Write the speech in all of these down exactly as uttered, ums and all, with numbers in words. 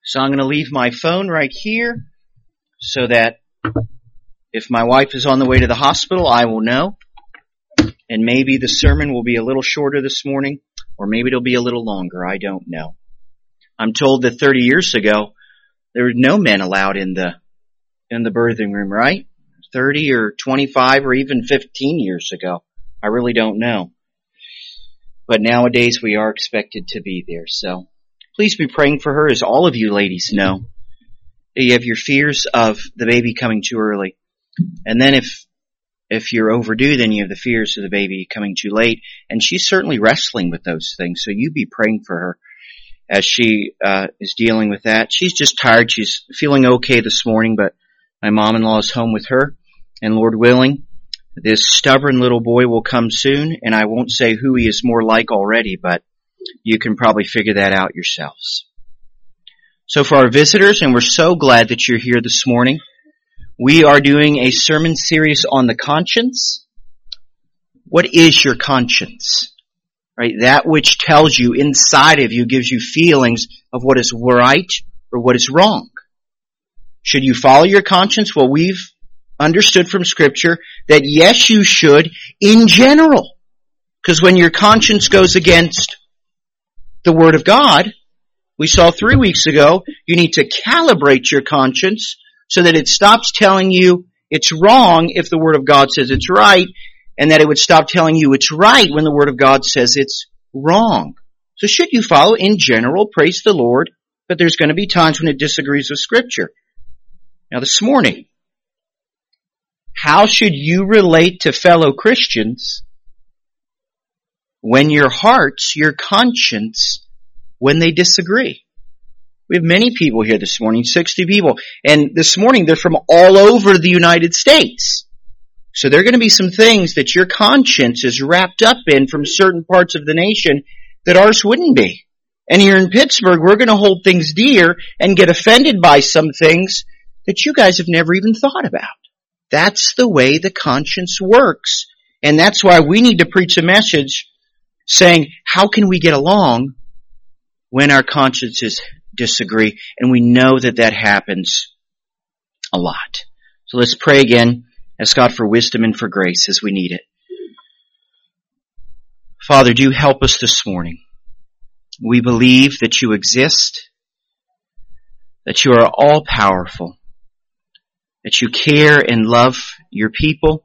So I'm going to leave my phone right here so that if my wife is on the way to the hospital, I will know. And maybe the sermon will be a little shorter this morning, or maybe it'll be a little longer. I don't know. I'm told that thirty years ago, there were no men allowed in the in the birthing room, right? thirty or twenty-five or even fifteen years ago. I really don't know. But nowadays we are expected to be there. So please be praying for her, as all of you ladies know. You have your fears of the baby coming too early. And then if if you're overdue, then you have the fears of the baby coming too late. And she's certainly wrestling with those things. So you be praying for her as she uh is dealing with that. She's just tired. She's feeling okay this morning, but my mom-in-law is home with her. And Lord willing, this stubborn little boy will come soon. And I won't say who he is more like already, but you can probably figure that out yourselves. So for our visitors, and we're so glad that you're here this morning, we are doing a sermon series on the conscience. What is your conscience? Right? That which tells you inside of you, gives you feelings of what is right or what is wrong. Should you follow your conscience? Well, we've understood from Scripture that yes, you should in general. Because when your conscience goes against the Word of God, we saw three weeks ago, you need to calibrate your conscience so that it stops telling you it's wrong if the Word of God says it's right, and that it would stop telling you it's right when the Word of God says it's wrong. So should you follow in general, praise the Lord, but there's going to be times when it disagrees with Scripture. Now this morning, how should you relate to fellow Christians when your hearts, your conscience, when they disagree? We have many people here this morning, sixty people. And this morning they're from all over the United States. So there are going to be some things that your conscience is wrapped up in from certain parts of the nation that ours wouldn't be. And here in Pittsburgh, we're going to hold things dear and get offended by some things that you guys have never even thought about. That's the way the conscience works. And that's why we need to preach a message saying, how can we get along when our consciences disagree? And we know that that happens a lot. So let's pray again. Ask God for wisdom and for grace as we need it. Father, do help us this morning. We believe that you exist, that you are all powerful, that you care and love your people,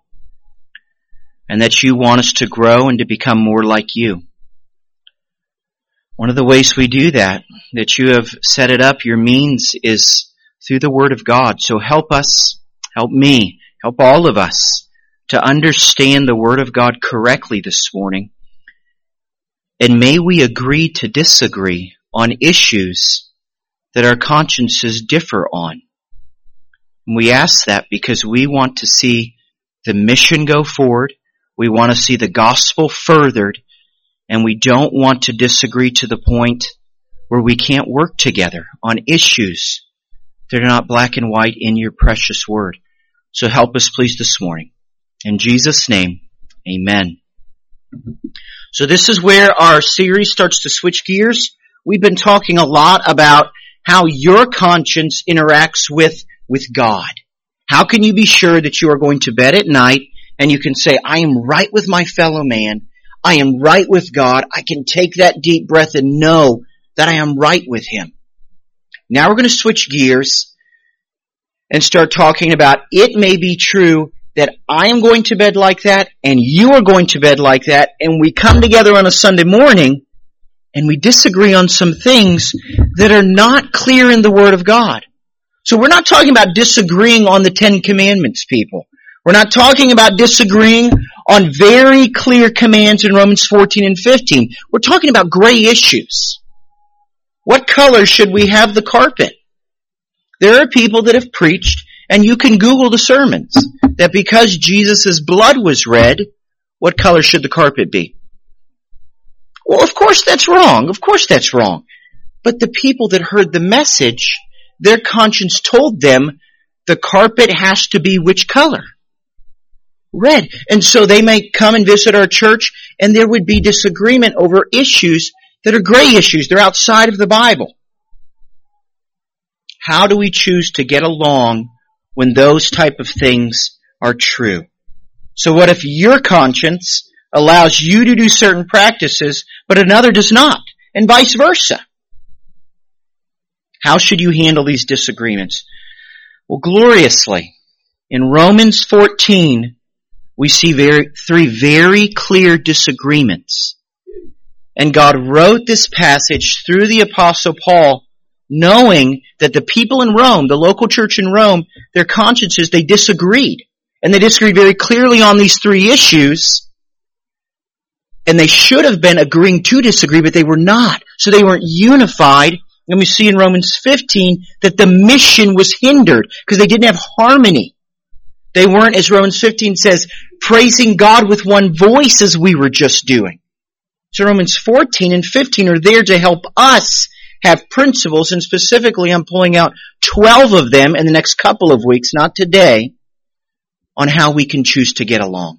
and that you want us to grow and to become more like you. One of the ways we do that, that you have set it up, your means, is through the Word of God. So help us, help me, help all of us to understand the Word of God correctly this morning. And may we agree to disagree on issues that our consciences differ on. And we ask that because we want to see the mission go forward. We want to see the gospel furthered. And we don't want to disagree to the point where we can't work together on issues that are not black and white in your precious word. So help us please this morning. In Jesus' name, amen. So this is where our series starts to switch gears. We've been talking a lot about how your conscience interacts with, with God. How can you be sure that you are going to bed at night and you can say, I am right with my fellow man. I am right with God. I can take that deep breath and know that I am right with Him. Now we're going to switch gears and start talking about it may be true that I am going to bed like that and you are going to bed like that, and we come together on a Sunday morning and we disagree on some things that are not clear in the Word of God. So we're not talking about disagreeing on the Ten Commandments, people. We're not talking about disagreeing on very clear commands in Romans fourteen and fifteen. We're talking about gray issues. What color should we have the carpet? There are people that have preached, and you can Google the sermons, that because Jesus' blood was red, what color should the carpet be? Well, of course that's wrong. Of course that's wrong. But the people that heard the message, their conscience told them the carpet has to be which color? Red. And so they may come and visit our church, and there would be disagreement over issues that are gray issues. They're outside of the Bible. How do we choose to get along when those type of things are true? So what if your conscience allows you to do certain practices, but another does not, and vice versa? How should you handle these disagreements? Well, gloriously, in Romans fourteen, we see very, three very clear disagreements. And God wrote this passage through the Apostle Paul, knowing that the people in Rome, the local church in Rome, their consciences, they disagreed. And they disagreed very clearly on these three issues. And they should have been agreeing to disagree, but they were not. So they weren't unified. And we see in Romans fifteen that the mission was hindered because they didn't have harmony. They weren't, as Romans fifteen says, praising God with one voice as we were just doing. So Romans fourteen and fifteen are there to help us have principles, and specifically I'm pulling out twelve of them in the next couple of weeks, not today, on how we can choose to get along.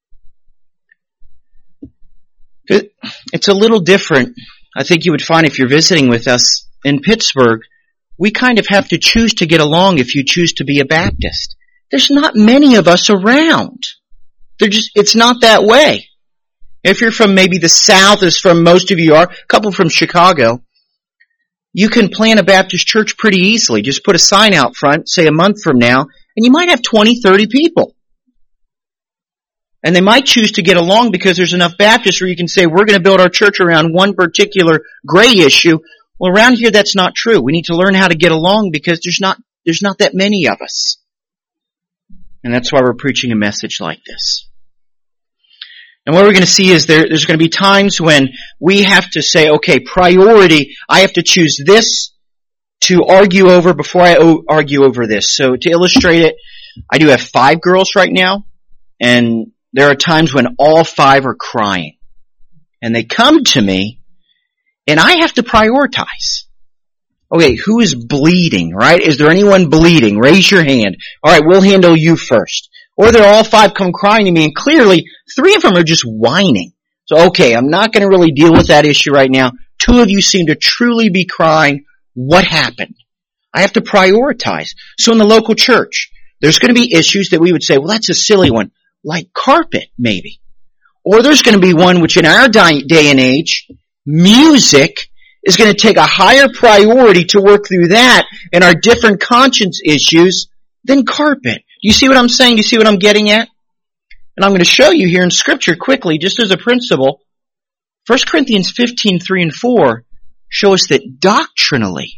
It's a little different. I think you would find if you're visiting with us in Pittsburgh, we kind of have to choose to get along if you choose to be a Baptist. There's not many of us around. They're just, it's not that way. If you're from maybe the South, as from most of you are, a couple from Chicago, you can plant a Baptist church pretty easily. Just put a sign out front, say a month from now, and you might have twenty, thirty people. And they might choose to get along because there's enough Baptists where you can say, we're going to build our church around one particular gray issue. Well, around here, that's not true. We need to learn how to get along because there's not, there's not that many of us. And that's why we're preaching a message like this. And what we're going to see is there, there's going to be times when we have to say, okay, priority, I have to choose this to argue over before I argue over this. So to illustrate it, I do have five girls right now, and there are times when all five are crying. And they come to me, and I have to prioritize. Okay, who is bleeding, right? Is there anyone bleeding? Raise your hand. All right, we'll handle you first. Or they're all five come crying to me, and clearly three of them are just whining. So, okay, I'm not going to really deal with that issue right now. Two of you seem to truly be crying. What happened? I have to prioritize. So in the local church, there's going to be issues that we would say, well, that's a silly one, like carpet, maybe. Or there's going to be one which in our day and age, music is going to take a higher priority to work through that and our different conscience issues than carpet. Do you see what I'm saying? Do you see what I'm getting at? And I'm going to show you here in Scripture quickly, just as a principle. First Corinthians fifteen, three and four show us that doctrinally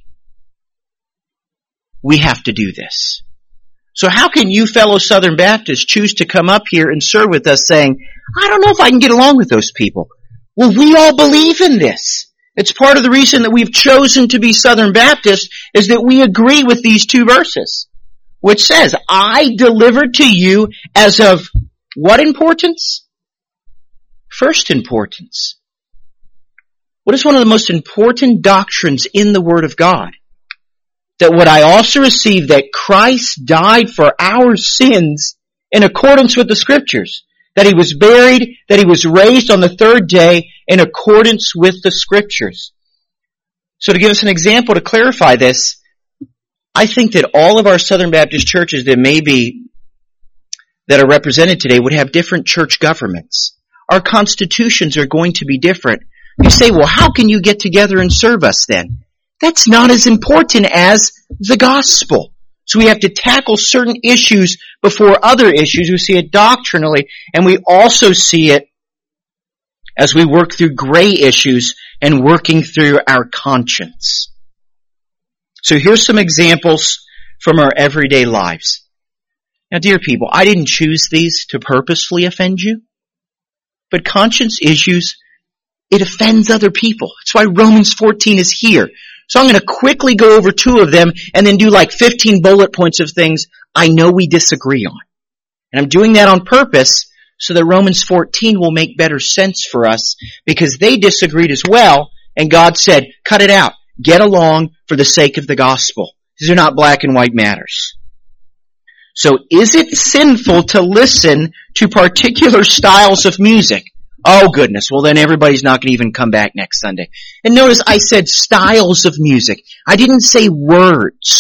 we have to do this. So how can you fellow Southern Baptists choose to come up here and serve with us saying, I don't know if I can get along with those people? Well, we all believe in this. It's part of the reason that we've chosen to be Southern Baptist is that we agree with these two verses, which says, I delivered to you as of what importance? First importance. What is one of the most important doctrines in the Word of God? That what I also received, that Christ died for our sins in accordance with the Scriptures. That He was buried, that He was raised on the third day in accordance with the Scriptures. So to give us an example to clarify this, I think that all of our Southern Baptist churches that may be, that are represented today would have different church governments. Our constitutions are going to be different. You say, well, how can you get together and serve us then? That's not as important as the gospel. So we have to tackle certain issues before other issues. We see it doctrinally, and we also see it as we work through gray issues and working through our conscience. So here's some examples from our everyday lives. Now, dear people, I didn't choose these to purposefully offend you, but conscience issues, it offends other people. That's why Romans fourteen is here. So I'm going to quickly go over two of them and then do like fifteen bullet points of things I know we disagree on. And I'm doing that on purpose so that Romans fourteen will make better sense for us because they disagreed as well, and God said, cut it out. Get along for the sake of the gospel. These are not black and white matters. So is it sinful to listen to particular styles of music? Oh goodness, well then everybody's not going to even come back next Sunday. And notice I said styles of music. I didn't say words.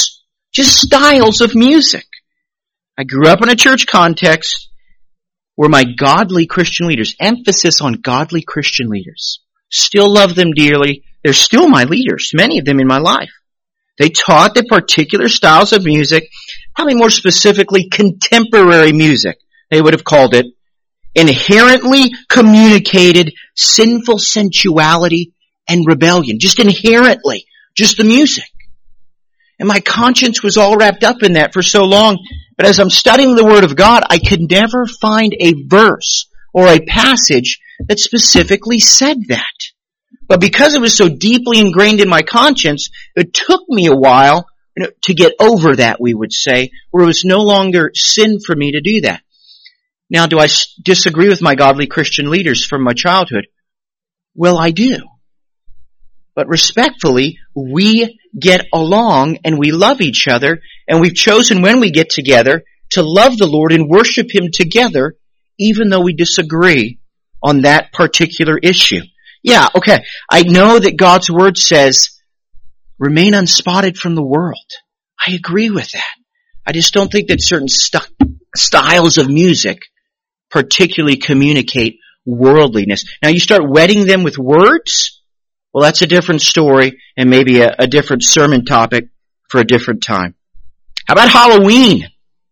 Just styles of music. I grew up in a church context where my godly Christian leaders, emphasis on godly Christian leaders, still love them dearly. They're still my leaders, many of them in my life. They taught that particular styles of music, probably more specifically contemporary music, they would have called it, inherently communicated sinful sensuality and rebellion. Just inherently. Just the music. And my conscience was all wrapped up in that for so long. But as I'm studying the Word of God, I could never find a verse or a passage that specifically said that. But because it was so deeply ingrained in my conscience, it took me a while to get over that, we would say, where it was no longer sin for me to do that. Now, do I disagree with my godly Christian leaders from my childhood? Well, I do. But respectfully, we get along and we love each other, and we've chosen when we get together to love the Lord and worship Him together, even though we disagree on that particular issue. Yeah, okay, I know that God's Word says, remain unspotted from the world. I agree with that. I just don't think that certain st- styles of music particularly communicate worldliness. Now you start wedding them with words, well, that's a different story and maybe a, a different sermon topic for a different time. How about Halloween?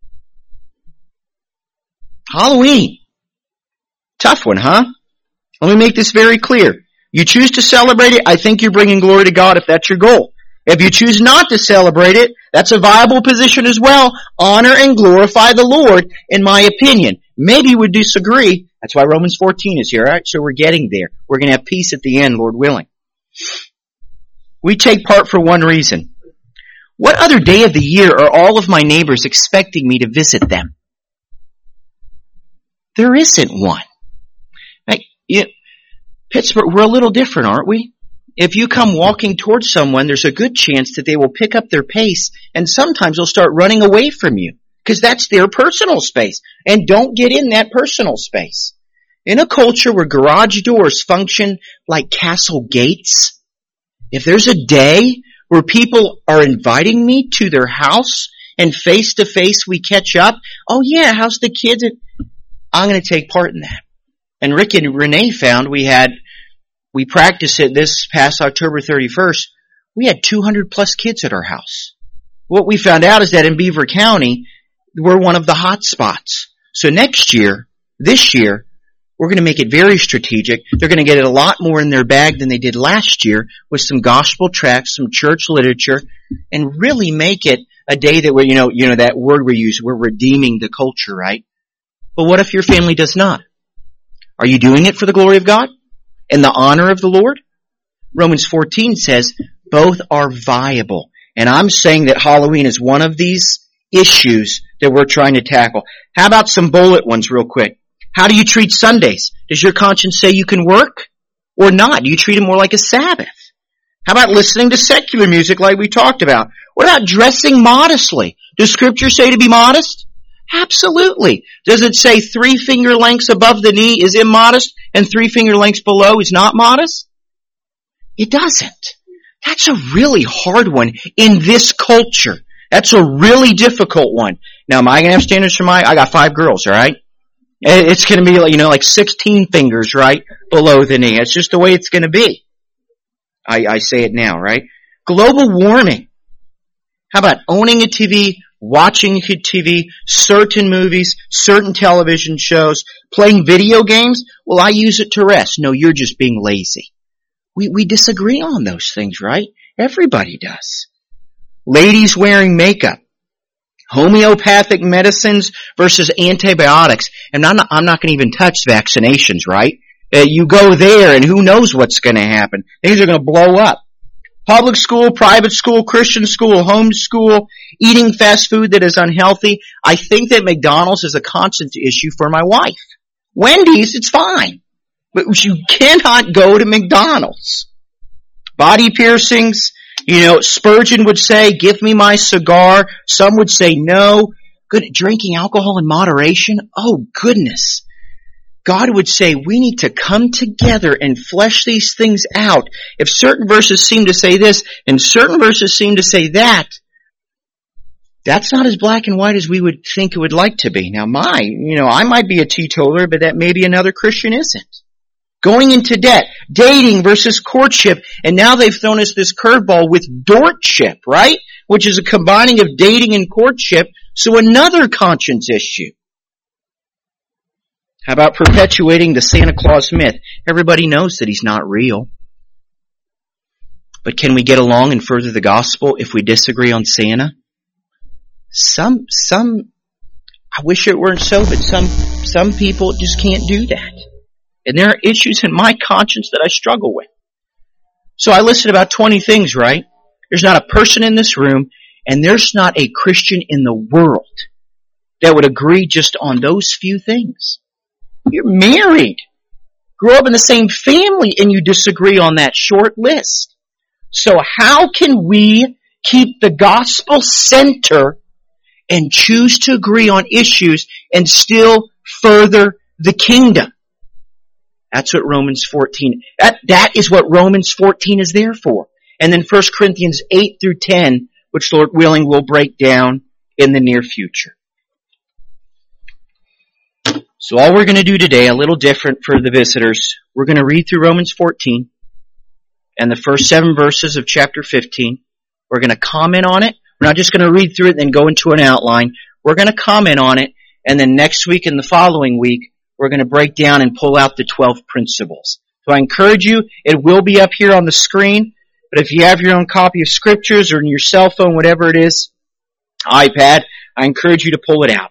Halloween. Tough one, huh? Let me make this very clear. You choose to celebrate it, I think you're bringing glory to God if that's your goal. If you choose not to celebrate it, that's a viable position as well. Honor and glorify the Lord, in my opinion. Maybe we disagree. That's why Romans fourteen is here, right? So we're getting there. We're going to have peace at the end, Lord willing. We take part for one reason. What other day of the year are all of my neighbors expecting me to visit them? There isn't one. Right? You, Pittsburgh, we're a little different, aren't we? If you come walking towards someone, there's a good chance that they will pick up their pace, and sometimes they'll start running away from you, because that's their personal space. And don't get in that personal space. In a culture where garage doors function like castle gates, if there's a day where people are inviting me to their house and face to face we catch up, oh yeah, how's the kids? I'm going to take part in that. And Rick and Renee found we had, we practiced it this past October thirty-first, we had two hundred plus kids at our house. What we found out is that in Beaver County, we're one of the hot spots. So next year, this year, we're going to make it very strategic. They're going to get a lot more in their bag than they did last year with some gospel tracts, some church literature, and really make it a day that we're, you know, you know, that word we use, we're redeeming the culture, right? But what if your family does not? Are you doing it for the glory of God and the honor of the Lord? Romans fourteen says both are viable. And I'm saying that Halloween is one of these issues that we're trying to tackle. How about some bullet ones real quick? How do you treat Sundays? Does your conscience say you can work or not? Do you treat it more like a Sabbath? How about listening to secular music like we talked about? What about dressing modestly? Does Scripture say to be modest? Absolutely. Does it say three finger lengths above the knee is immodest and three finger lengths below is not modest? It doesn't. That's a really hard one in this culture. That's a really difficult one. Now, am I going to have standards for my, I got five girls, alright? It's going to be like, you know, like sixteen fingers, right, below the knee. It's just the way it's going to be. I, I say it now, right? Global warming. How about owning a T V, watching T V, certain movies, certain television shows, playing video games? Well, I use it to rest. No, you're just being lazy. We, we disagree on those things, right? Everybody does. Ladies wearing makeup. Homeopathic medicines versus antibiotics. And I'm not, I'm not going to even touch vaccinations, right? Uh, you go there and who knows what's going to happen. Things are going to blow up. Public school, private school, Christian school, home school, eating fast food that is unhealthy. I think that McDonald's is a constant issue for my wife. Wendy's, it's fine. But you cannot go to McDonald's. Body piercings. You know, Spurgeon would say, give me my cigar. Some would say no. Good, drinking alcohol in moderation. Oh, goodness. God would say, we need to come together and flesh these things out. If certain verses seem to say this and certain verses seem to say that, That's not as black and white as we would think it would like to be. Now my, you know, I might be a teetotaler, but that maybe another Christian isn't. Going into debt, dating versus courtship, and now they've thrown us this curveball with dortship, right? Which is a combining of dating and courtship, so another conscience issue. How about perpetuating the Santa Claus myth? Everybody knows that he's not real. But can we get along and further the gospel if we disagree on Santa? Some, some, I wish it weren't so, but some, some people just can't do that. And there are issues in my conscience that I struggle with. So I listed about twenty things, right? There's not a person in this room, and there's not a Christian in the world that would agree just on those few things. You're married, grew up in the same family, and you disagree on that short list. So how can we keep the gospel center and choose to agree on issues and still further the kingdom? That's what Romans fourteen, that, that is what Romans fourteen is there for. And then First Corinthians eight through ten, which Lord willing will break down in the near future. So all we're going to do today, a little different for the visitors, we're going to read through Romans fourteen and the first seven verses of chapter fifteen. We're going to comment on it. We're not just going to read through it and then go into an outline. We're going to comment on it, and then next week and the following week, we're going to break down and pull out the twelve principles. So I encourage you, it will be up here on the screen, but if you have your own copy of scriptures or in your cell phone, whatever it is, iPad, I encourage you to pull it out.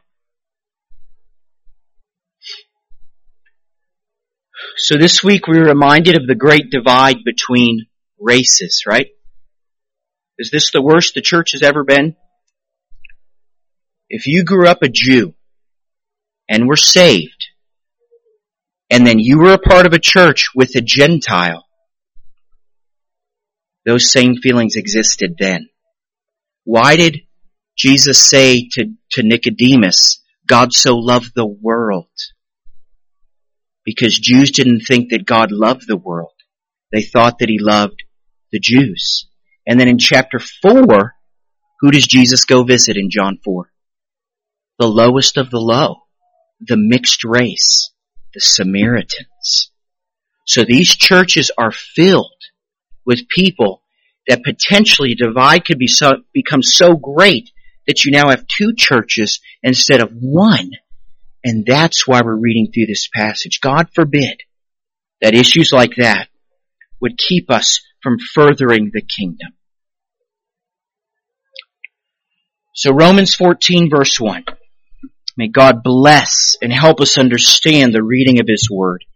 So this week we were reminded of the great divide between races, right? Is this the worst the church has ever been? If you grew up a Jew and were saved, and then you were a part of a church with a Gentile, those same feelings existed then. Why did Jesus say to, to Nicodemus, God so loved the world? Because Jews didn't think that God loved the world. They thought that He loved the Jews. And then in chapter four, who does Jesus go visit in John four? The lowest of the low, the mixed race, the Samaritans. So these churches are filled with people that potentially divide could be so, become so great that you now have two churches instead of one. And that's why we're reading through this passage. God forbid that issues like that would keep us from furthering the kingdom. So Romans fourteen verse one. May God bless and help us understand the reading of His Word.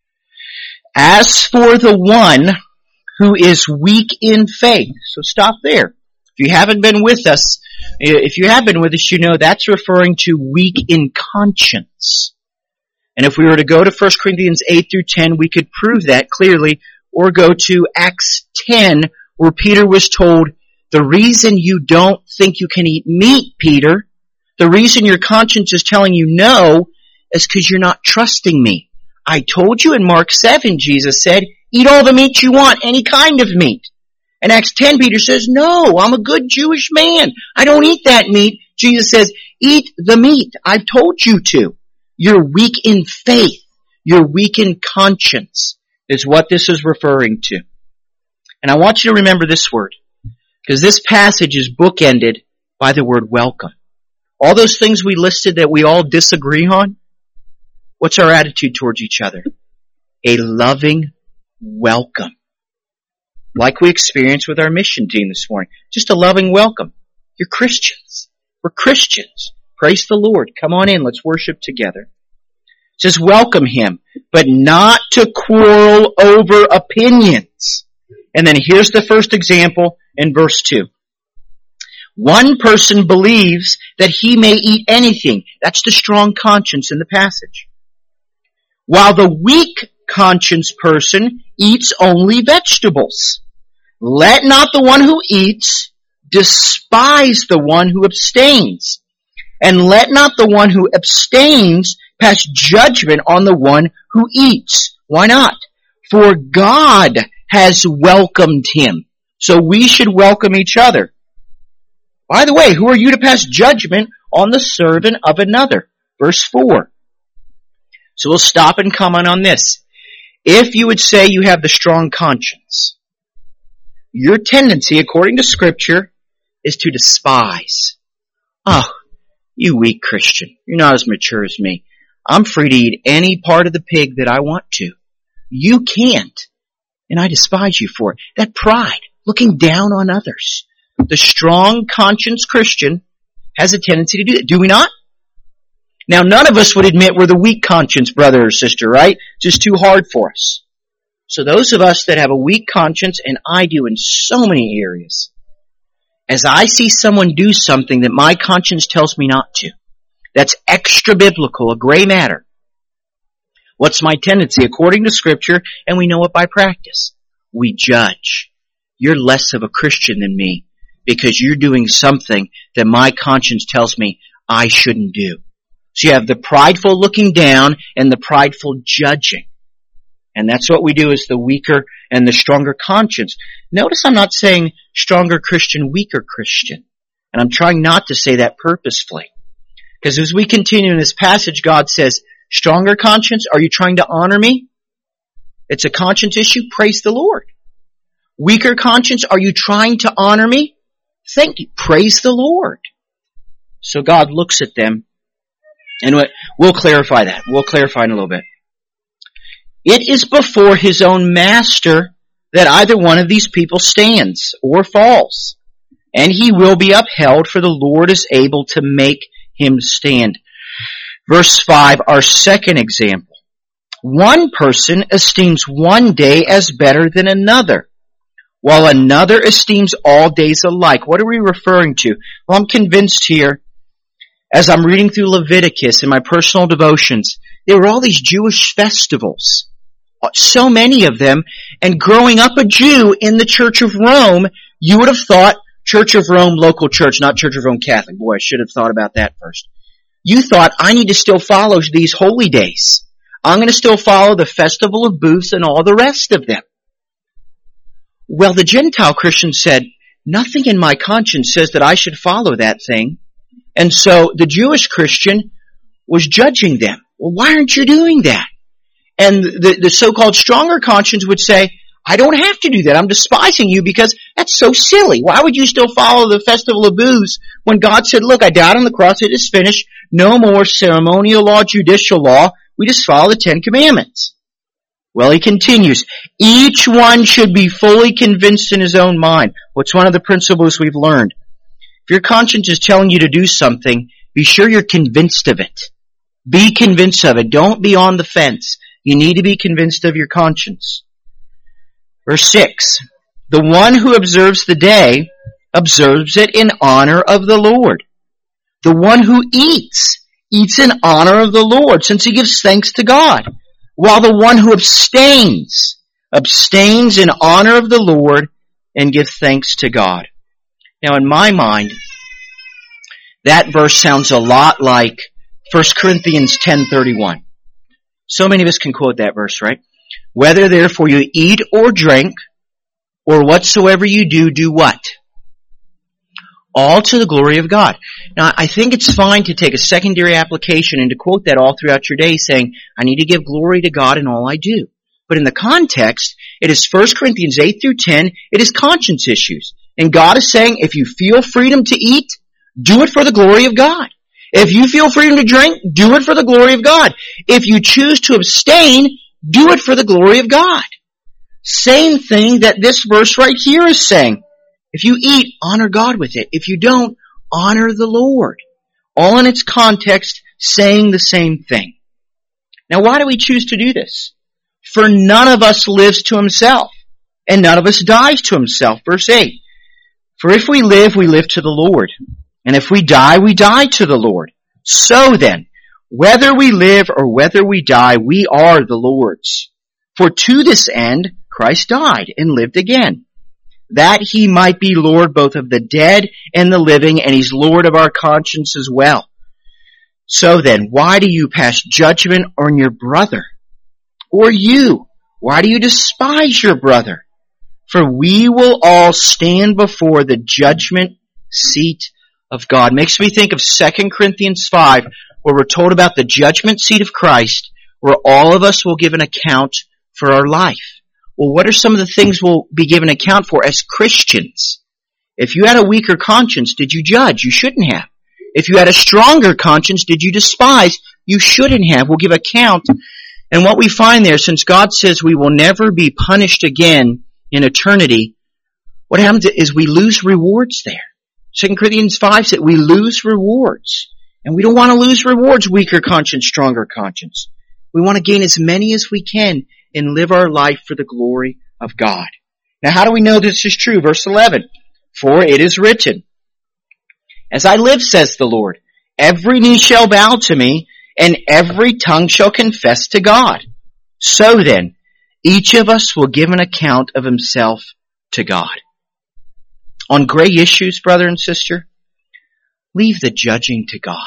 As for the one who is weak in faith. So stop there. If you haven't been with us, if you have been with us, you know that's referring to weak in conscience. And if we were to go to First Corinthians eight through ten, we could prove that clearly, or go to Acts ten, where Peter was told, the reason you don't think you can eat meat, Peter, the reason your conscience is telling you no, is because you're not trusting me. I told you in Mark seven, Jesus said, eat all the meat you want, any kind of meat. In Acts ten, Peter says, no, I'm a good Jewish man. I don't eat that meat. Jesus says, eat the meat. I've told you to. You're weak in faith. You're weak in conscience is what this is referring to. And I want you to remember this word, because this passage is bookended by the word welcome. All those things we listed that we all disagree on, what's our attitude towards each other? A loving welcome. Like we experienced with our mission team this morning. Just a loving welcome. You're Christians. We're Christians. Praise the Lord. Come on in. Let's worship together. It says welcome Him, but not to quarrel over opinions. And then here's the first example in verse two. One person believes that he may eat anything. That's the strong conscience in the passage. While the weak conscience person eats only vegetables. Let not the one who eats despise the one who abstains. And let not the one who abstains pass judgment on the one who eats. Why not? For God has welcomed him. So we should welcome each other. By the way, who are you to pass judgment on the servant of another? Verse four. So we'll stop and comment on this. If you would say you have the strong conscience, your tendency, according to Scripture, is to despise. Oh, you weak Christian. You're not as mature as me. I'm free to eat any part of the pig that I want to. You can't. And I despise you for it. That pride, looking down on others. The strong conscience Christian has a tendency to do that. Do we not? Now, none of us would admit we're the weak conscience brother or sister, right? It's just too hard for us. So those of us that have a weak conscience, and I do in so many areas, as I see someone do something that my conscience tells me not to, that's extra biblical, a gray matter. What's my tendency? According to Scripture, and we know it by practice, we judge. You're less of a Christian than me because you're doing something that my conscience tells me I shouldn't do. So you have the prideful looking down and the prideful judging. And that's what we do as the weaker and the stronger conscience. Notice I'm not saying stronger Christian, weaker Christian. And I'm trying not to say that purposefully. Because as we continue in this passage, God says, stronger conscience, are you trying to honor me? It's a conscience issue. Praise the Lord. Weaker conscience, are you trying to honor me? Thank you. Praise the Lord. So God looks at them, and we'll clarify that. We'll clarify in a little bit. It is before his own master that either one of these people stands or falls, and he will be upheld, for the Lord is able to make him stand. Verse five, our second example. One person esteems one day as better than another, while another esteems all days alike. What are we referring to? Well, I'm convinced here, as I'm reading through Leviticus in my personal devotions, there were all these Jewish festivals. So many of them. And growing up a Jew in the Church of Rome, you would have thought Church of Rome, local church, not Church of Rome Catholic. Boy, I should have thought about that first. You thought, I need to still follow these holy days. I'm going to still follow the Festival of Booths and all the rest of them. Well, the Gentile Christian said, nothing in my conscience says that I should follow that thing. And so the Jewish Christian was judging them. Well, why aren't you doing that? And the, the so-called stronger conscience would say, I don't have to do that. I'm despising you because that's so silly. Why would you still follow the Festival of Booths when God said, look, I died on the cross, it is finished. No more ceremonial law, judicial law. We just follow the Ten Commandments. Well, he continues, each one should be fully convinced in his own mind. What's one of the principles we've learned? If your conscience is telling you to do something, be sure you're convinced of it. Be convinced of it. Don't be on the fence. You need to be convinced of your conscience. Verse six, the one who observes the day observes it in honor of the Lord. The one who eats, eats in honor of the Lord, since he gives thanks to God. While the one who abstains, abstains in honor of the Lord and gives thanks to God. Now in my mind, that verse sounds a lot like First Corinthians ten thirty-one. So many of us can quote that verse, right? Whether therefore you eat or drink, or whatsoever you do, do what? All to the glory of God. Now, I think it's fine to take a secondary application and to quote that all throughout your day, saying, I need to give glory to God in all I do. But in the context, it is First Corinthians eight through ten, it is conscience issues. And God is saying, if you feel freedom to eat, do it for the glory of God. If you feel freedom to drink, do it for the glory of God. If you choose to abstain, do it for the glory of God. Same thing that this verse right here is saying. If you eat, honor God with it. If you don't, honor the Lord. All in its context, saying the same thing. Now, why do we choose to do this? For none of us lives to himself, and none of us dies to himself. Verse eight. For if we live, we live to the Lord. And if we die, we die to the Lord. So then, whether we live or whether we die, we are the Lord's. For to this end, Christ died and lived again, that he might be Lord both of the dead and the living, and he's Lord of our conscience as well. So then, why do you pass judgment on your brother? Or you, why do you despise your brother? For we will all stand before the judgment seat of God. Makes me think of Second Corinthians five, where we're told about the judgment seat of Christ, where all of us will give an account for our life. Well, what are some of the things we'll be given account for as Christians? If you had a weaker conscience, did you judge? You shouldn't have. If you had a stronger conscience, did you despise? You shouldn't have. We'll give account. And what we find there, since God says we will never be punished again in eternity, what happens is we lose rewards there. Second Corinthians five said we lose rewards. And we don't want to lose rewards, weaker conscience, stronger conscience. We want to gain as many as we can and live our life for the glory of God. Now, how do we know this is true? Verse eleven, for it is written, as I live, says the Lord, every knee shall bow to me, and every tongue shall confess to God. So then, each of us will give an account of himself to God. On gray issues, brother and sister, leave the judging to God.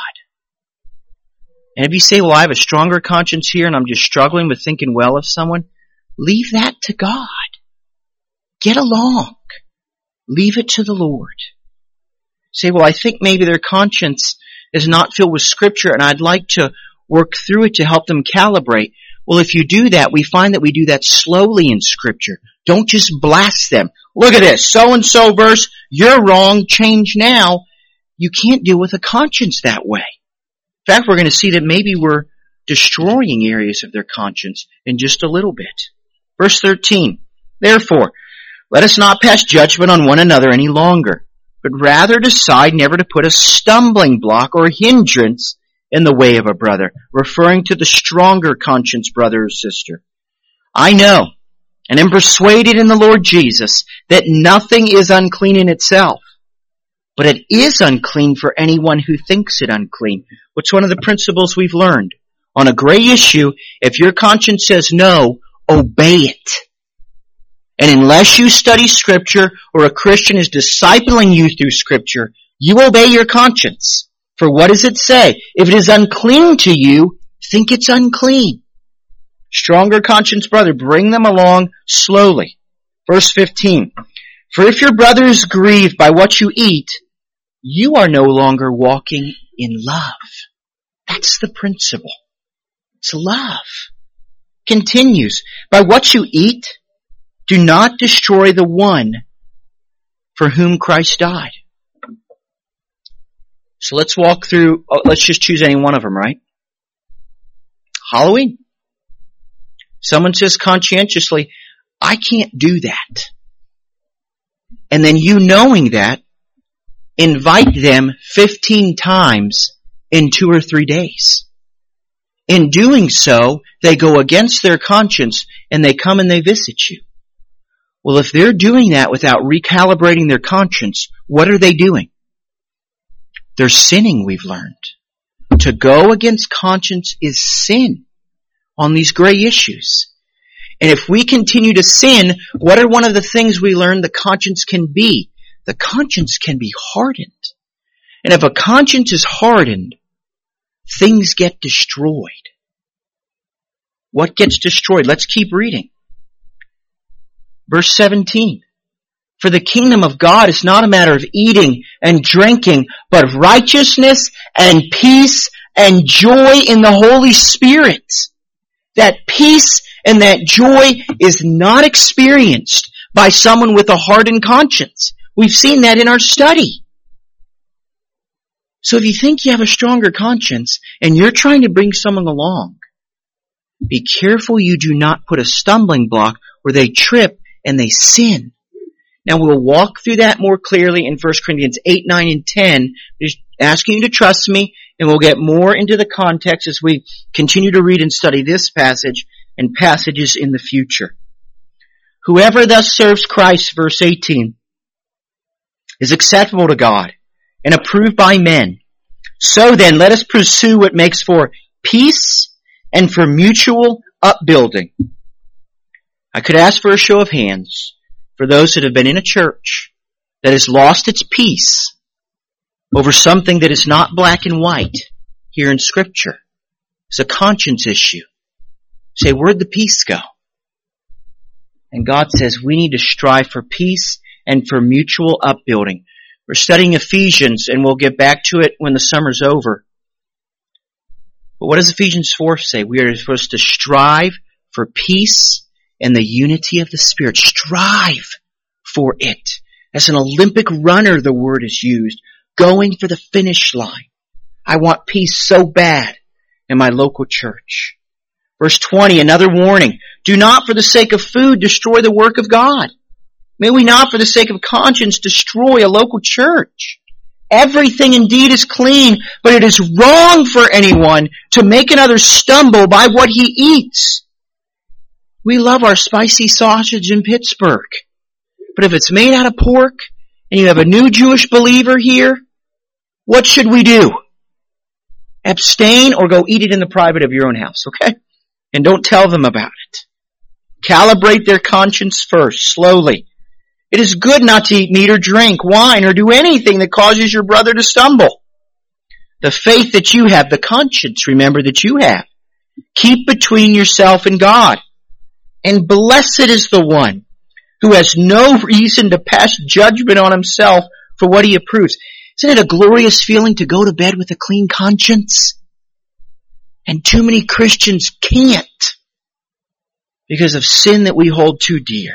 And if you say, well, I have a stronger conscience here and I'm just struggling with thinking well of someone, leave that to God. Get along. Leave it to the Lord. Say, well, I think maybe their conscience is not filled with Scripture and I'd like to work through it to help them calibrate. Well, if you do that, we find that we do that slowly in Scripture. Don't just blast them. Look at this, so-and-so verse, you're wrong, change now. You can't deal with a conscience that way. In fact, we're going to see that maybe we're destroying areas of their conscience in just a little bit. Verse thirteen, therefore, let us not pass judgment on one another any longer, but rather decide never to put a stumbling block or hindrance in the way of a brother, referring to the stronger conscience brother or sister. I know and am persuaded in the Lord Jesus that nothing is unclean in itself, but it is unclean for anyone who thinks it unclean. What's one of the principles we've learned? On a gray issue, if your conscience says no, obey it. And unless you study Scripture or a Christian is discipling you through Scripture, you obey your conscience. For what does it say? If it is unclean to you, think it's unclean. Stronger conscience brother, bring them along slowly. Verse fifteen. For if your brother is grieved by what you eat, you are no longer walking in love. That's the principle. It's love. Continues. By what you eat, do not destroy the one for whom Christ died. So let's walk through, oh, let's just choose any one of them, right? Halloween. Someone says conscientiously, I can't do that. And then you knowing that, invite them fifteen times in two or three days. In doing so, they go against their conscience and they come and they visit you. Well, if they're doing that without recalibrating their conscience, what are they doing? They're sinning, we've learned. To go against conscience is sin on these gray issues. And if we continue to sin, what are one of the things we learn the conscience can be? The conscience can be hardened. And if a conscience is hardened, things get destroyed. What gets destroyed? Let's keep reading. Verse seventeen. For the kingdom of God is not a matter of eating and drinking, but of righteousness and peace and joy in the Holy Spirit. That peace and that joy is not experienced by someone with a hardened conscience. We've seen that in our study. So if you think you have a stronger conscience and you're trying to bring someone along, be careful you do not put a stumbling block where they trip and they sin. Now we'll walk through that more clearly in First Corinthians eight, nine, and ten. Just asking you to trust me, and we'll get more into the context as we continue to read and study this passage and passages in the future. Whoever thus serves Christ, verse eighteen, is acceptable to God and approved by men. So then, let us pursue what makes for peace and for mutual upbuilding. I could ask for a show of hands for those that have been in a church that has lost its peace over something that is not black and white here in Scripture. It's a conscience issue. Say, where'd the peace go? And God says we need to strive for peace and for mutual upbuilding. We're studying Ephesians, and we'll get back to it when the summer's over. But what does Ephesians four say? We are supposed to strive for peace and the unity of the Spirit. Strive for it. As an Olympic runner, the word is used. Going for the finish line. I want peace so bad in my local church. Verse twenty, another warning. Do not for the sake of food destroy the work of God. May we not for the sake of conscience destroy a local church. Everything indeed is clean, but it is wrong for anyone to make another stumble by what he eats. We love our spicy sausage in Pittsburgh. But if it's made out of pork, and you have a new Jewish believer here, what should we do? Abstain or go eat it in the private of your own house, okay? And don't tell them about it. Calibrate their conscience first, slowly. It is good not to eat meat or drink wine or do anything that causes your brother to stumble. The faith that you have, the conscience, remember, that you have, keep between yourself and God. And blessed is the one who has no reason to pass judgment on himself for what he approves. Isn't it a glorious feeling to go to bed with a clean conscience? And too many Christians can't because of sin that we hold too dear.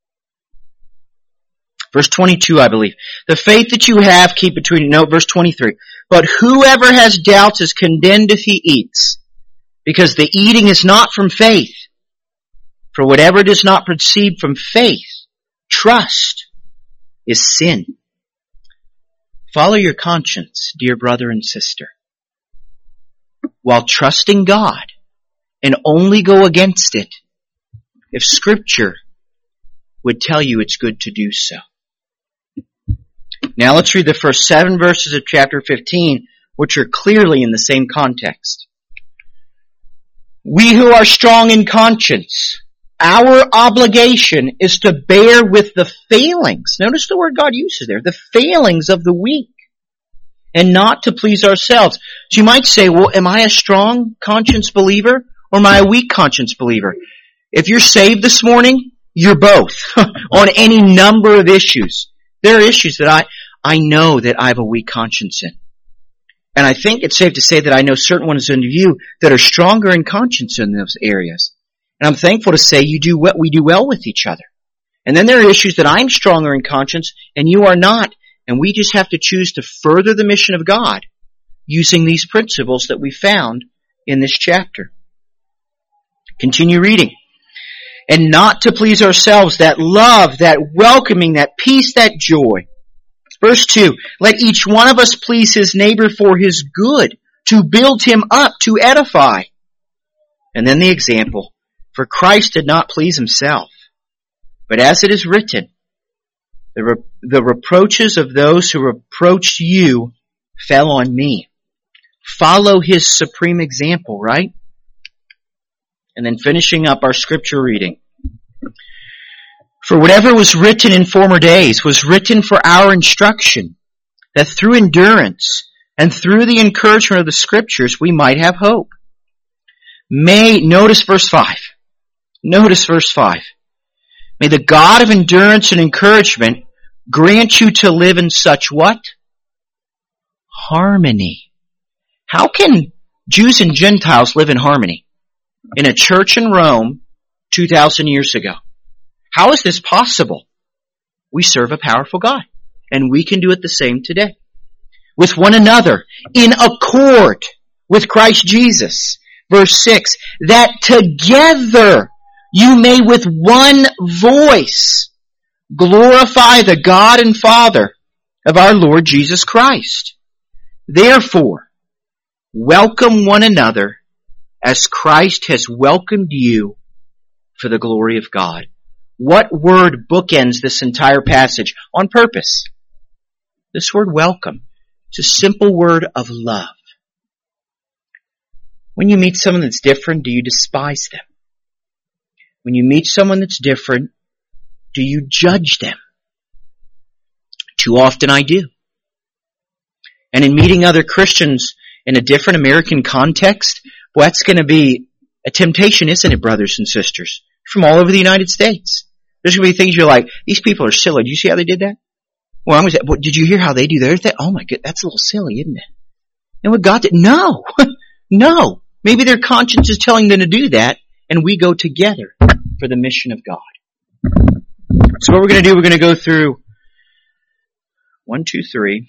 Verse twenty-two, I believe. The faith that you have, keep between, no, verse twenty-three. But whoever has doubts is condemned if he eats, because the eating is not from faith. For whatever does not proceed from faith, trust, is sin. Follow your conscience, dear brother and sister, while trusting God, and only go against it if Scripture would tell you it's good to do so. Now let's read the first seven verses of chapter fifteen, which are clearly in the same context. We who are strong in conscience, our obligation is to bear with the failings. Notice the word God uses there, the failings of the weak, and not to please ourselves. So you might say, well, am I a strong conscience believer or am I a weak conscience believer? If you're saved this morning, you're both on any number of issues. There are issues that I, I know that I have a weak conscience in. And I think it's safe to say that I know certain ones in you that are stronger in conscience in those areas. And I'm thankful to say you do what we do well with each other. And then there are issues that I'm stronger in conscience and you are not. And we just have to choose to further the mission of God using these principles that we found in this chapter. Continue reading. And not to please ourselves, that love, that welcoming, that peace, that joy. Verse two, let each one of us please his neighbor for his good, to build him up, to edify. And then the example, for Christ did not please himself, but as it is written, the, re- the reproaches of those who reproached you fell on me. Follow his supreme example, right? And then finishing up our scripture reading. For whatever was written in former days was written for our instruction, that through endurance and through the encouragement of the scriptures we might have hope. May, notice verse five. Notice verse five. May the God of endurance and encouragement grant you to live in such what? Harmony. How can Jews and Gentiles live in harmony? In a church in Rome two thousand years ago. How is this possible? We serve a powerful God, and we can do it the same today. With one another, in accord with Christ Jesus. Verse six, that together you may with one voice glorify the God and Father of our Lord Jesus Christ. Therefore, welcome one another as Christ has welcomed you for the glory of God. What word bookends this entire passage on purpose? This word welcome. It's a simple word of love. When you meet someone that's different, do you despise them? When you meet someone that's different, do you judge them? Too often I do. And in meeting other Christians in a different American context, well, that's going to be a temptation, isn't it, brothers and sisters? From all over the United States. There's going to be things you're like, these people are silly. Do you see how they did that? Well, I'm going to say, well, did you hear how they do their thing? Oh my God, that's a little silly, isn't it? And what God did, no, no. Maybe their conscience is telling them to do that, and we go together for the mission of God. So what we're going to do, we're going to go through one, two, three,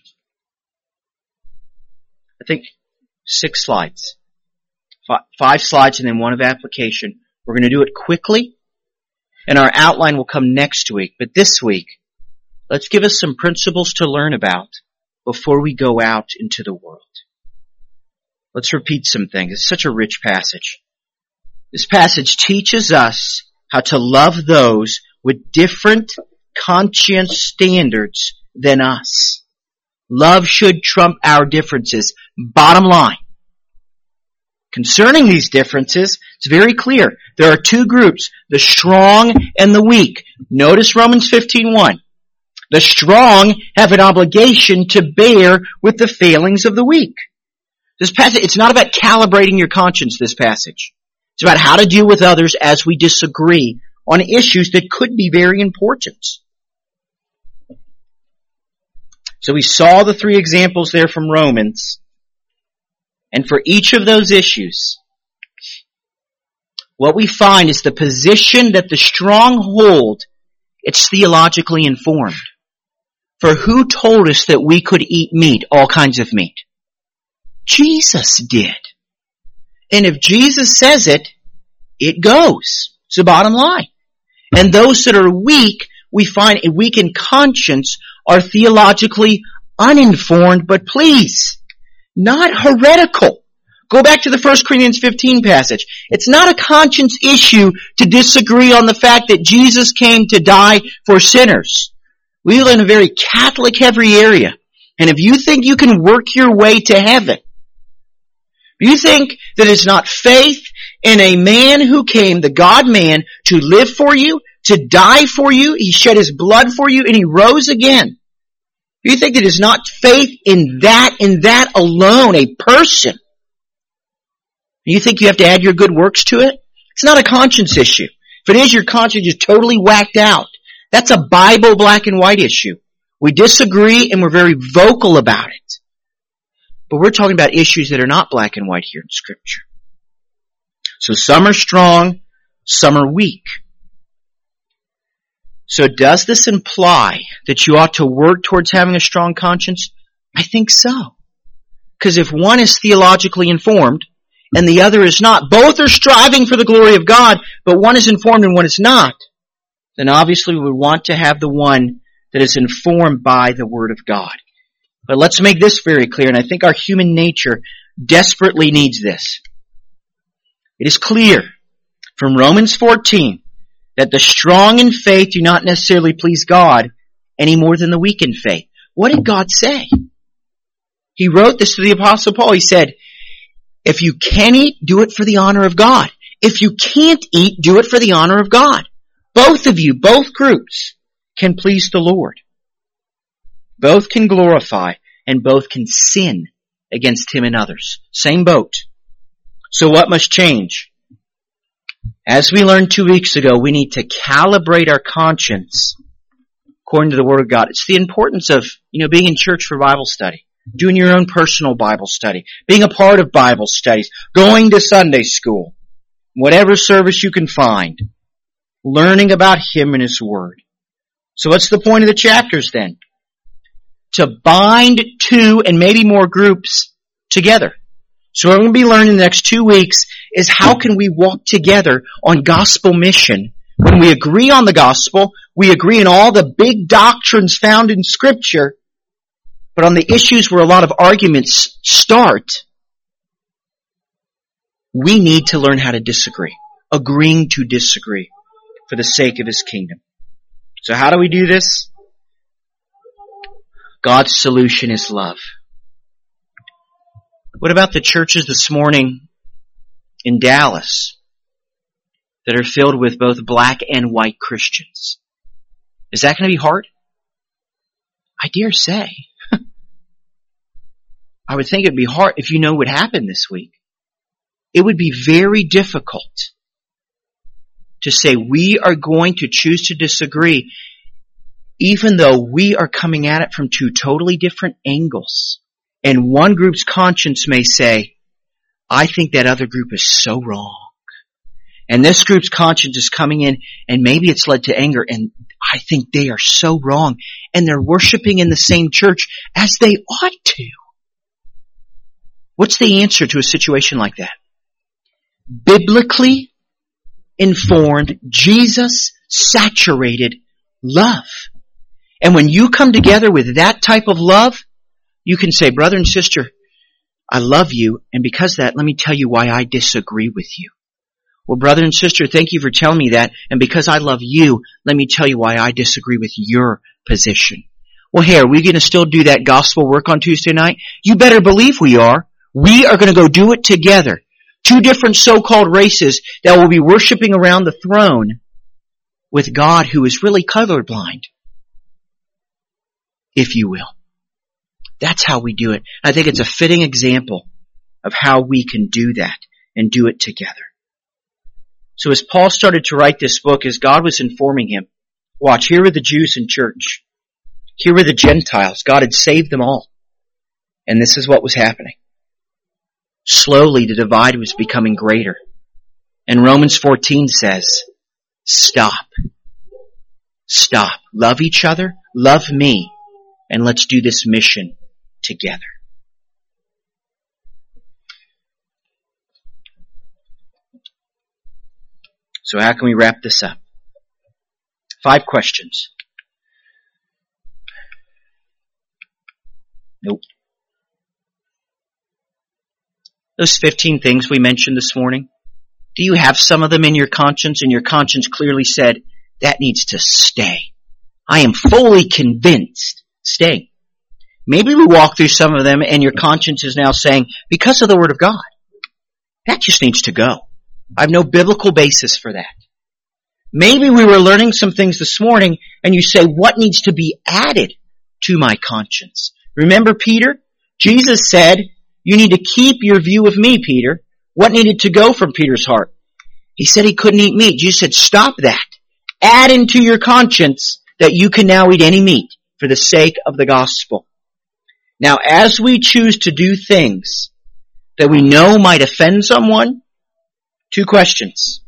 I think six slides. F- five slides and then one of application. We're going to do it quickly, and our outline will come next week. But this week, let's give us some principles to learn about before we go out into the world. Let's repeat some things. It's such a rich passage. This passage teaches us how to love those with different conscience standards than us. Love should trump our differences. Bottom line. Concerning these differences, it's very clear. There are two groups, the strong and the weak. Notice Romans fifteen one. The strong have an obligation to bear with the failings of the weak. This passage, it's not about calibrating your conscience, this passage. It's about how to deal with others as we disagree on issues that could be very important. So we saw the three examples there from Romans. And for each of those issues, what we find is the position that the strong hold, it's theologically informed. For who told us that we could eat meat, all kinds of meat? Jesus did. And if Jesus says it, it goes. It's the bottom line. And those that are weak, we find weak in conscience, are theologically uninformed, but please, not heretical. Go back to the First Corinthians fifteen passage. It's not a conscience issue to disagree on the fact that Jesus came to die for sinners. We live in a very Catholic heavy area. And if you think you can work your way to heaven, you think that it's not faith in a man who came, the God-man, to live for you, to die for you, he shed his blood for you, and he rose again. You think that it's not faith in that, in that alone, a person. You think you have to add your good works to it? It's not a conscience issue. If it is, your conscience is totally whacked out. That's a Bible black and white issue. We disagree and we're very vocal about it. But we're talking about issues that are not black and white here in Scripture. So some are strong, some are weak. So does this imply that you ought to work towards having a strong conscience? I think so. Because if one is theologically informed and the other is not, both are striving for the glory of God, but one is informed and one is not, then obviously we would want to have the one that is informed by the Word of God. But let's make this very clear, and I think our human nature desperately needs this. It is clear from Romans fourteen that the strong in faith do not necessarily please God any more than the weak in faith. What did God say? He wrote this to the Apostle Paul. He said, if you can eat, do it for the honor of God. If you can't eat, do it for the honor of God. Both of you, both groups, can please the Lord. Both can glorify and both can sin against Him and others. Same boat. So what must change? As we learned two weeks ago, we need to calibrate our conscience according to the Word of God. It's the importance of, you know, being in church for Bible study, doing your own personal Bible study, being a part of Bible studies, going to Sunday school, whatever service you can find, learning about Him and His Word. So what's the point of the chapters then? To bind two and maybe more groups together. So what we're going to be learning in the next two weeks is how can we walk together on gospel mission. When we agree on the gospel, we agree in all the big doctrines found in Scripture, but on the issues where a lot of arguments start, we need to learn how to disagree, agreeing to disagree for the sake of His kingdom. So how do we do this? God's solution is love. What about the churches this morning in Dallas that are filled with both black and white Christians? Is that going to be hard? I dare say. I would think it would be hard if you know what happened this week. It would be very difficult to say we are going to choose to disagree even though we are coming at it from two totally different angles. And one group's conscience may say, I think that other group is so wrong. And this group's conscience is coming in, and maybe it's led to anger, and I think they are so wrong. And they're worshiping in the same church as they ought to. What's the answer to a situation like that? Biblically informed, Jesus saturated love. And when you come together with that type of love, you can say, brother and sister, I love you, and because of that, let me tell you why I disagree with you. Well, brother and sister, thank you for telling me that, and because I love you, let me tell you why I disagree with your position. Well, hey, are we going to still do that gospel work on Tuesday night? You better believe we are. We are going to go do it together. Two different so-called races that will be worshiping around the throne with God who is really colorblind, if you will. That's how we do it. I think it's a fitting example of how we can do that and do it together. So as Paul started to write this book, as God was informing him, watch, here were the Jews in church. Here were the Gentiles. God had saved them all. And this is what was happening. Slowly the divide was becoming greater. And Romans fourteen says, stop. Stop. Love each other. Love me. And let's do this mission together. So how can we wrap this up? Five questions. Nope. Those fifteen things we mentioned this morning, do you have some of them in your conscience, and your conscience clearly said, that needs to stay? I am fully convinced. Stay. Maybe we walk through some of them and your conscience is now saying, because of the Word of God, that just needs to go. I have no biblical basis for that. Maybe we were learning some things this morning and you say, what needs to be added to my conscience? Remember Peter? Jesus said, you need to keep your view of me, Peter. What needed to go from Peter's heart? He said he couldn't eat meat. Jesus said, stop that. Add into your conscience that you can now eat any meat for the sake of the gospel. Now, as we choose to do things that we know might offend someone, two questions.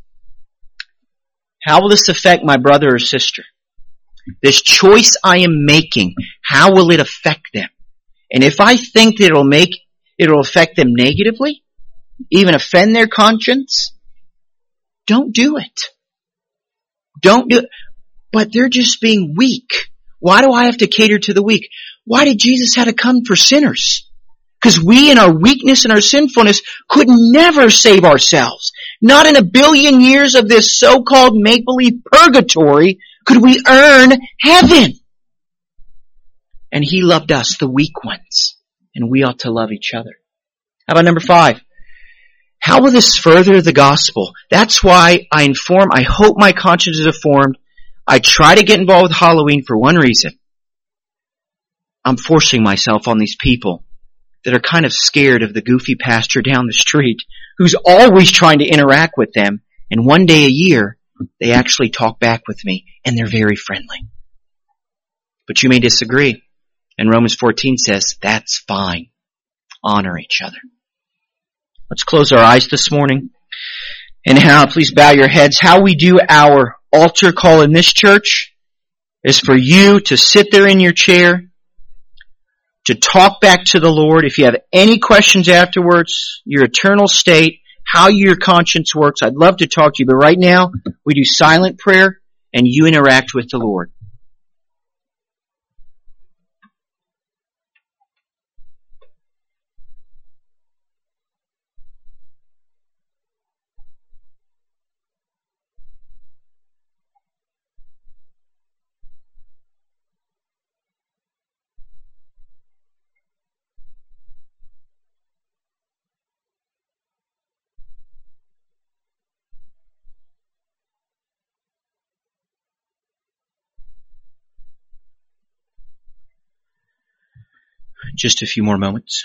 How will this affect my brother or sister? This choice I am making, how will it affect them? And if I think that it'll make, it'll affect them negatively, even offend their conscience, don't do it. Don't do it. But they're just being weak. Why do I have to cater to the weak? Why did Jesus have to come for sinners? Because we in our weakness and our sinfulness could never save ourselves. Not in a billion years of this so-called make-believe purgatory could we earn heaven. And He loved us, the weak ones. And we ought to love each other. How about number five? How will this further the gospel? That's why I inform, I hope my conscience is informed. I try to get involved with Halloween for one reason. I'm forcing myself on these people that are kind of scared of the goofy pastor down the street who's always trying to interact with them. And one day a year, they actually talk back with me and they're very friendly. But you may disagree. And Romans fourteen says, that's fine. Honor each other. Let's close our eyes this morning. And how, please bow your heads. How we do our altar call in this church is for you to sit there in your chair, to talk back to the Lord. If you have any questions afterwards, your eternal state, how your conscience works, I'd love to talk to you. But right now, we do silent prayer and you interact with the Lord. Just a few more moments.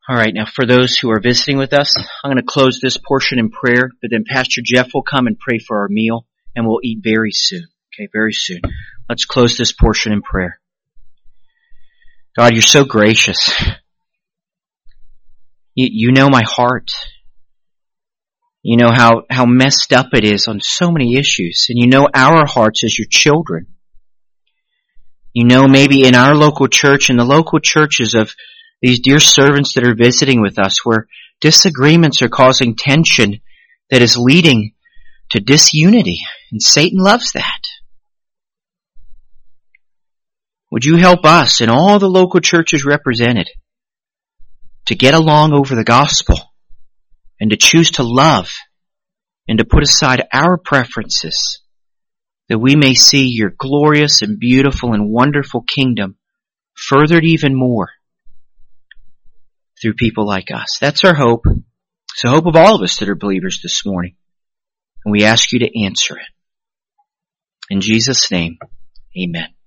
All right, now for those who are visiting with us, I'm going to close this portion in prayer, but then Pastor Jeff will come and pray for our meal, and we'll eat very soon. Okay, very soon. Let's close this portion in prayer. God, you're so gracious. You, you know my heart. You know how, how messed up it is on so many issues, and you know our hearts as your children. You know maybe in our local church and the local churches of these dear servants that are visiting with us, where disagreements are causing tension that is leading to disunity. And Satan loves that. Would you help us and all the local churches represented to get along over the gospel and to choose to love and to put aside our preferences, that we may see your glorious and beautiful and wonderful kingdom furthered even more through people like us. That's our hope. It's the hope of all of us that are believers this morning. And we ask you to answer it. In Jesus' name, amen.